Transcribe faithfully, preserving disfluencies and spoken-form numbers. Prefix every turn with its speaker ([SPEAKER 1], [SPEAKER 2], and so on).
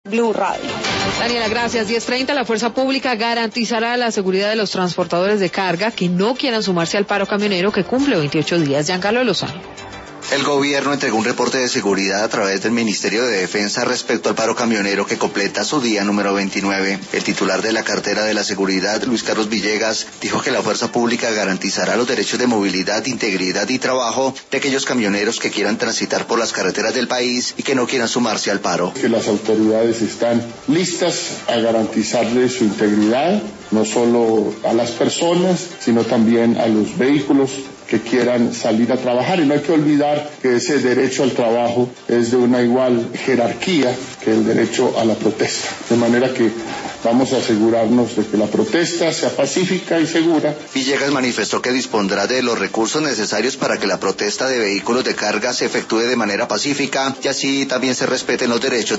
[SPEAKER 1] Blue Radio.
[SPEAKER 2] Daniela, gracias. diez treinta, la Fuerza Pública garantizará la seguridad de los transportadores de carga que no quieran sumarse al paro camionero que cumple veintiocho días. Giancarlo Lozano.
[SPEAKER 3] El gobierno entregó un reporte de seguridad a través del Ministerio de Defensa respecto al paro camionero que completa su día número veintinueve. El titular de la cartera de la seguridad, Luis Carlos Villegas, dijo que la Fuerza Pública garantizará los derechos de movilidad, integridad y trabajo de aquellos camioneros que quieran transitar por las carreteras del país y que no quieran sumarse al paro.
[SPEAKER 4] Que las autoridades están listas a garantizarles su integridad, no solo a las personas, sino también a los vehículos que quieran salir a trabajar, y no hay que olvidar que ese derecho al trabajo es de una igual jerarquía que el derecho a la protesta, de manera que vamos a asegurarnos de que la protesta sea pacífica y segura.
[SPEAKER 3] Villegas manifestó que dispondrá de los recursos necesarios para que la protesta de vehículos de carga se efectúe de manera pacífica y así también se respeten los derechos